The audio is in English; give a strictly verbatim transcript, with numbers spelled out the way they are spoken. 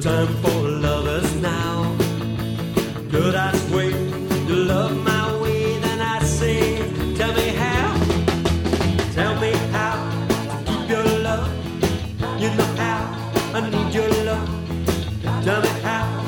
time for lovers now. Could I sway to love my way? Then I say, tell me how, tell me how to keep your love. You know how I need your love. Tell me how.